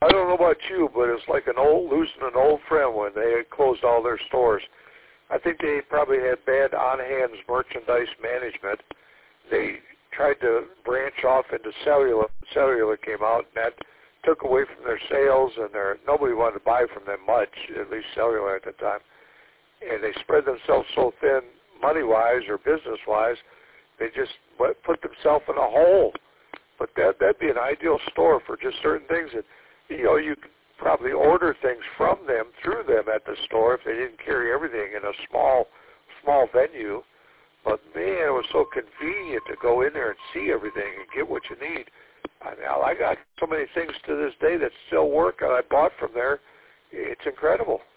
I don't know about you, but it's like losing an old friend when they had closed all their stores. I think they probably had bad on-hands merchandise management. They tried to branch off into cellular. Cellular came out, and that took away from their sales, and nobody wanted to buy from them much, at least cellular at the time. And they spread themselves so thin, money-wise or business-wise, they just put themselves in a hole. But that'd be an ideal store for just certain things. And, you could probably order things from them, through them at the store if they didn't carry everything in a small venue. But, man, it was so convenient to go in there and see everything and get what you need. I got so many things to this day that still work, and I bought from there. It's incredible.